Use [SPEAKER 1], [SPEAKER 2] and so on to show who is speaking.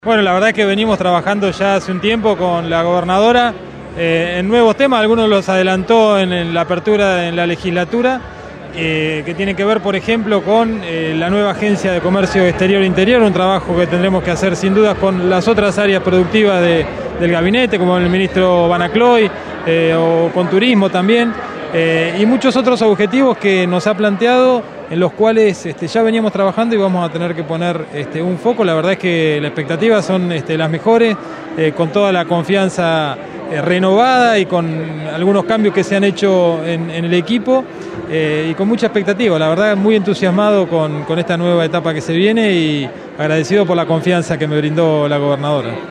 [SPEAKER 1] Bueno, la verdad es que venimos trabajando ya hace un tiempo con la gobernadora en nuevos temas, algunos los adelantó en la apertura en la legislatura, que tiene que ver, por ejemplo, con la nueva Agencia de Comercio Exterior e Interior, un trabajo que tendremos que hacer sin dudas con las otras áreas productivas del gabinete, como el ministro Banacloy, o con turismo también, y muchos otros objetivos que nos ha planteado, en los cuales ya veníamos trabajando y vamos a tener que poner un foco. La verdad es que las expectativas son las mejores, con toda la confianza renovada y con algunos cambios que se han hecho en el equipo, y con mucha expectativa. La verdad, muy entusiasmado con esta nueva etapa que se viene y agradecido por la confianza que me brindó la gobernadora.